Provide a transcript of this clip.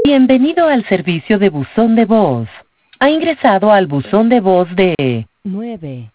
Bienvenido al servicio de buzón de voz. Ha ingresado al buzón de voz de 9.